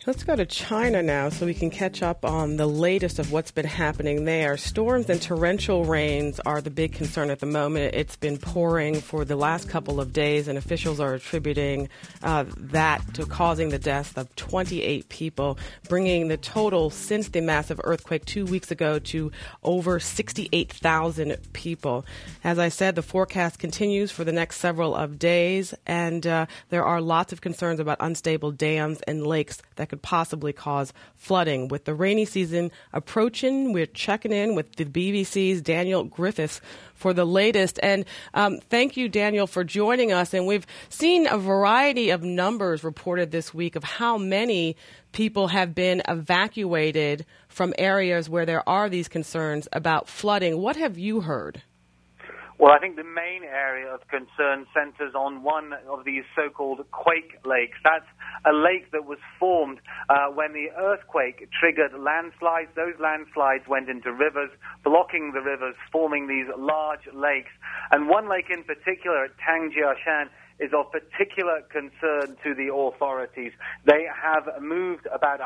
Let's go to China now so we can catch up on the latest of what's been happening there. Storms and torrential rains are the big concern at the moment. It's been pouring for the last couple of days, and officials are attributing that to causing the deaths of 28 people, bringing the total since the massive earthquake 2 weeks ago to over 68,000 people. As I said, the forecast continues for the next several of days, and there are lots of concerns about unstable dams and lakes that could possibly cause flooding. With the rainy season approaching, we're checking in with the BBC's Daniel Griffiths for the latest. And thank you, Daniel, for joining us. And we've seen a variety of numbers reported this week of how many people have been evacuated from areas where there are these concerns about flooding. What have you heard? Well, I think the main area of concern centers on one of these so-called quake lakes. That's a lake that was formed when the earthquake triggered landslides. Those landslides went into rivers, blocking the rivers, forming these large lakes. And one lake in particular at Tangjiashan is of particular concern to the authorities. They have moved about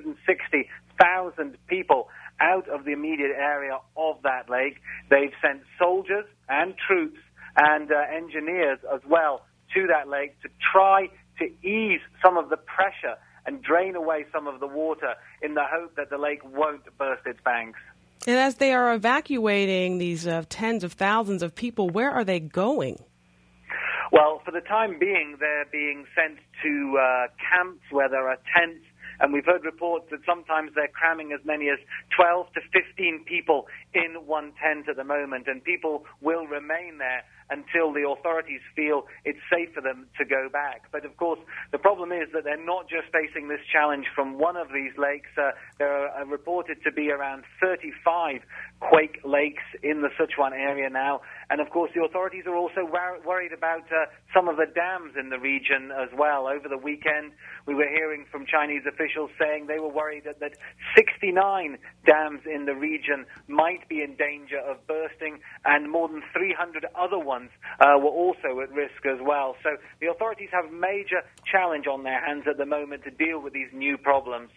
160,000 people out of the immediate area of that lake. They've sent soldiers and troops and engineers as well to that lake to try to ease some of the pressure and drain away some of the water in the hope that the lake won't burst its banks. And as they are evacuating these tens of thousands of people, where are they going? Well, for the time being, they're being sent to camps where there are tents. And we've heard reports that sometimes they're cramming as many as 12 to 15 people in one tent at the moment, and people will remain there until the authorities feel it's safe for them to go back. But of course, the problem is that they're not just facing this challenge from one of these lakes. There are reported to be around 35 quake lakes in the Sichuan area now. And of course, the authorities are also worried about some of the dams in the region as well. Over the weekend, we were hearing from Chinese officials saying they were worried that 69 dams in the region might be in danger of bursting, and more than 300 other ones were also at risk as well. So the authorities have a major challenge on their hands at the moment to deal with these new problems.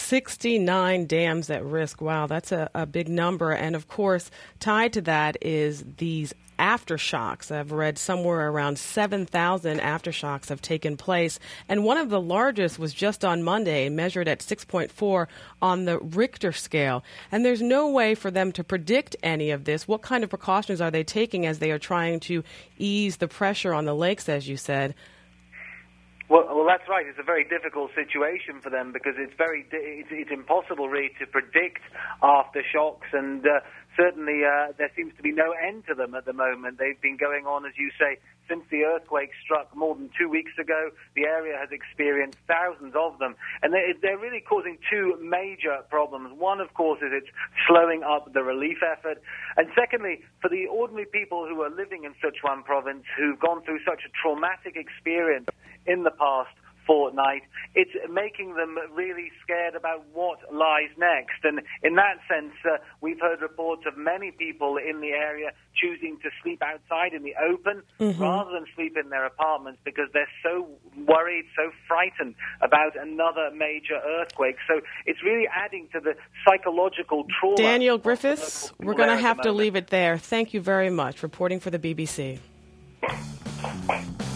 69 dams at risk. Wow, that's a big number. And of course, tied to that is these aftershocks. I've read somewhere around 7,000 aftershocks have taken place. And one of the largest was just on Monday, measured at 6.4 on the Richter scale. And there's no way for them to predict any of this. What kind of precautions are they taking as they are trying to ease the pressure on the lakes, as you said? Well, that's right. It's a very difficult situation for them because it's impossible really to predict aftershocks, and certainly there seems to be no end to them at the moment. They've been going on, as you say, since the earthquake struck more than 2 weeks ago. The area has experienced thousands of them, and they're really causing two major problems. One, of course, is it's slowing up the relief effort, and secondly, for the ordinary people who are living in Sichuan province who've gone through such a traumatic experience in the past fortnight, it's making them really scared about what lies next. And in that sense, we've heard reports of many people in the area choosing to sleep outside in the open rather than sleep in their apartments because they're so worried, so frightened about another major earthquake. So it's really adding to the psychological trauma. Daniel Griffiths, we're going to have to leave it there. Thank you very much. Reporting for the BBC.